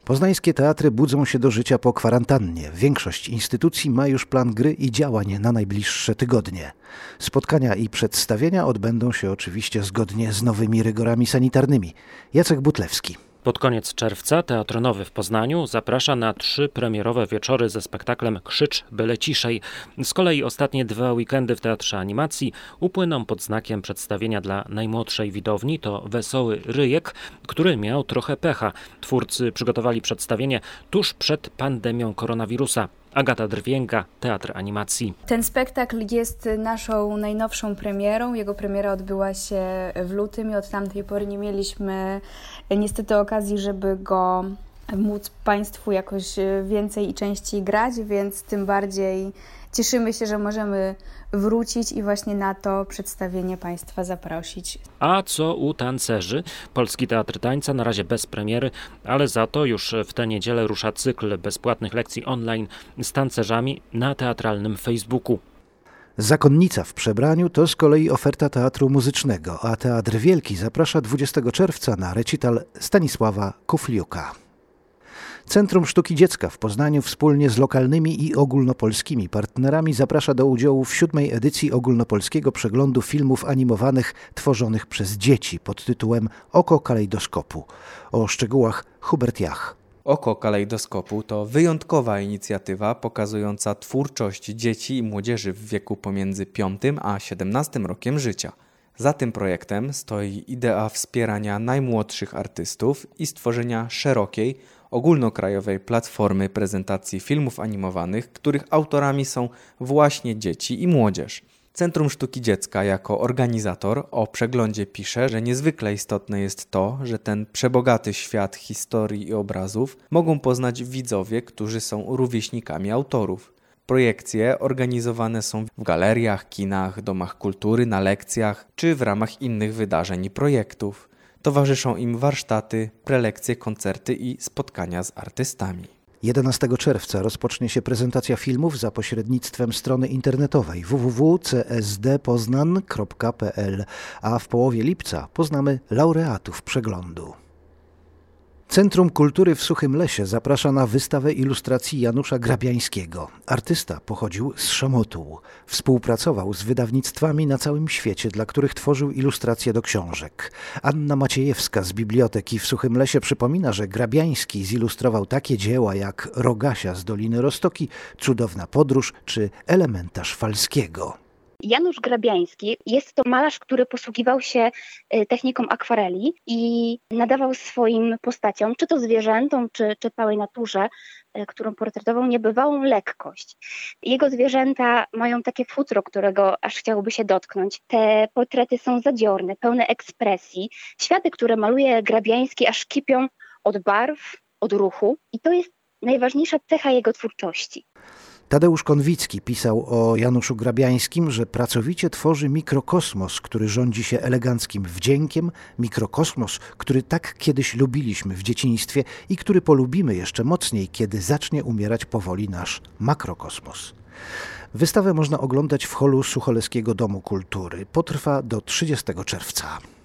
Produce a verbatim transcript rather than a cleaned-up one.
Poznańskie teatry budzą się do życia po kwarantannie. Większość instytucji ma już plan gry i działań na najbliższe tygodnie. Spotkania i przedstawienia odbędą się oczywiście zgodnie z nowymi rygorami sanitarnymi. Jacek Butlewski. Pod koniec czerwca Teatr Nowy w Poznaniu zaprasza na trzy premierowe wieczory ze spektaklem Krzycz byle ciszej. Z kolei ostatnie dwa weekendy w Teatrze Animacji upłyną pod znakiem przedstawienia dla najmłodszej widowni. To Wesoły Ryjek, który miał trochę pecha. Twórcy przygotowali przedstawienie tuż przed pandemią koronawirusa. Agata Drwięga, Teatr Animacji. Ten spektakl jest naszą najnowszą premierą. Jego premiera odbyła się w lutym i od tamtej pory nie mieliśmy niestety okazji, żeby go móc Państwu jakoś więcej i częściej grać, więc tym bardziej cieszymy się, że możemy wrócić i właśnie na to przedstawienie Państwa zaprosić. A co u tancerzy? Polski Teatr Tańca na razie bez premiery, ale za to już w tę niedzielę rusza cykl bezpłatnych lekcji online z tancerzami na teatralnym Facebooku. Zakonnica w przebraniu to z kolei oferta teatru muzycznego, a Teatr Wielki zaprasza dwudziestego czerwca na recital Stanisława Kufliuka. Centrum Sztuki Dziecka w Poznaniu wspólnie z lokalnymi i ogólnopolskimi partnerami zaprasza do udziału w siódmej edycji ogólnopolskiego przeglądu filmów animowanych tworzonych przez dzieci pod tytułem Oko kalejdoskopu. O szczegółach Hubert Jach. Oko kalejdoskopu to wyjątkowa inicjatywa pokazująca twórczość dzieci i młodzieży w wieku pomiędzy piątym a siedemnastym rokiem życia. Za tym projektem stoi idea wspierania najmłodszych artystów i stworzenia szerokiej, ogólnokrajowej platformy prezentacji filmów animowanych, których autorami są właśnie dzieci i młodzież. Centrum Sztuki Dziecka jako organizator o przeglądzie pisze, że niezwykle istotne jest to, że ten przebogaty świat historii i obrazów mogą poznać widzowie, którzy są rówieśnikami autorów. Projekcje organizowane są w galeriach, kinach, domach kultury, na lekcjach czy w ramach innych wydarzeń i projektów. Towarzyszą im warsztaty, prelekcje, koncerty i spotkania z artystami. jedenastego czerwca rozpocznie się prezentacja filmów za pośrednictwem strony internetowej w w w kropka c s d poznan kropka p l, a w połowie lipca poznamy laureatów przeglądu. Centrum Kultury w Suchym Lesie zaprasza na wystawę ilustracji Janusza Grabiańskiego. Artysta pochodził z Szamotuł. Współpracował z wydawnictwami na całym świecie, dla których tworzył ilustracje do książek. Anna Maciejewska z Biblioteki w Suchym Lesie przypomina, że Grabiański zilustrował takie dzieła jak Rogasia z Doliny Roztoki, Cudowna podróż czy Elementarz Falskiego. Janusz Grabiański jest to malarz, który posługiwał się techniką akwareli i nadawał swoim postaciom, czy to zwierzętom, czy, czy całej naturze, którą portretował, niebywałą lekkość. Jego zwierzęta mają takie futro, którego aż chciałoby się dotknąć. Te portrety są zadziorne, pełne ekspresji. Światy, które maluje Grabiański, aż kipią od barw, od ruchu i to jest najważniejsza cecha jego twórczości. Tadeusz Konwicki pisał o Januszu Grabiańskim, że pracowicie tworzy mikrokosmos, który rządzi się eleganckim wdziękiem, mikrokosmos, który tak kiedyś lubiliśmy w dzieciństwie i który polubimy jeszcze mocniej, kiedy zacznie umierać powoli nasz makrokosmos. Wystawę można oglądać w holu Sucholeskiego Domu Kultury. Potrwa do trzydziestego czerwca.